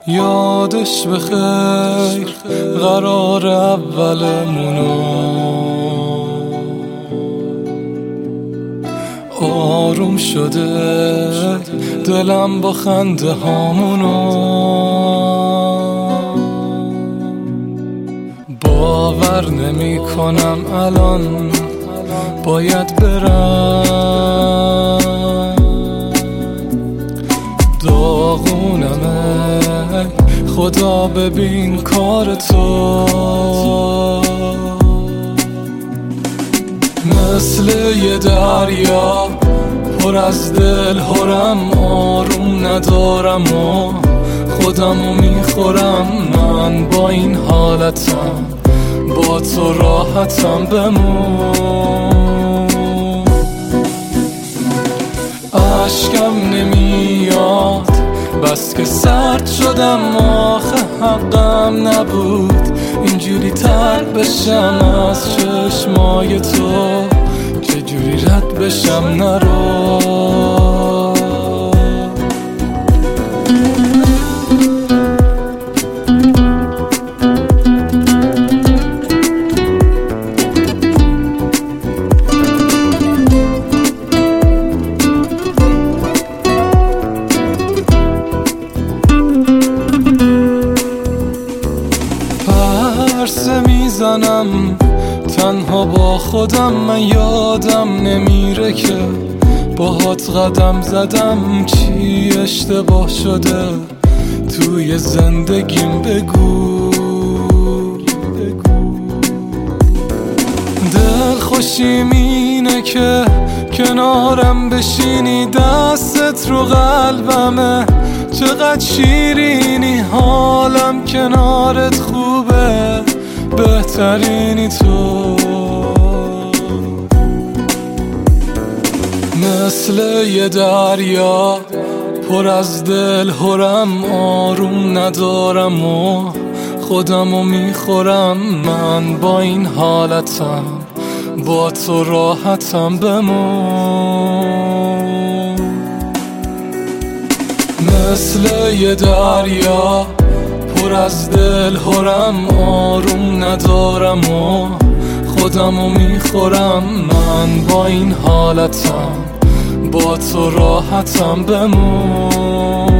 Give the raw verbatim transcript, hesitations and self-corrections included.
یادش بخیر قرار اولمونو، آروم شده دلم با خنده هامونو، باور نمی کنم الان باید برم، داغونمه خدا ببین کار تو، مثل یه دریا پر از دل هرم، آروم ندارم و خودمو میخورم، من با این حالتم با تو راحتم، بمون عشقم نمیاد بس که سرد شدم، آخه حقم نبود اینجوری ترک بشم از چشمای تو، چجوری رد بشم نرو. پرسه میزنم تنها با خودم، من یادم نمیره که باهات قدم زدم، چی اشتباه شده توی زندگیم بگو، دل خوشیم اینه که کنارم بشینی، دستت رو قلبمه چقدر شیرینی، حالم کنارت خوبه بهترینی تو، مثل یه دریا پر از دل هرم، آروم ندارم و خودمو میخورم، من با این حالتم با تو راحتم، بمون مثل یه دریا پر از دل هرم، آروم ندارم و خودمو میخورم، من با این حالتم با تو راحتم، بمون.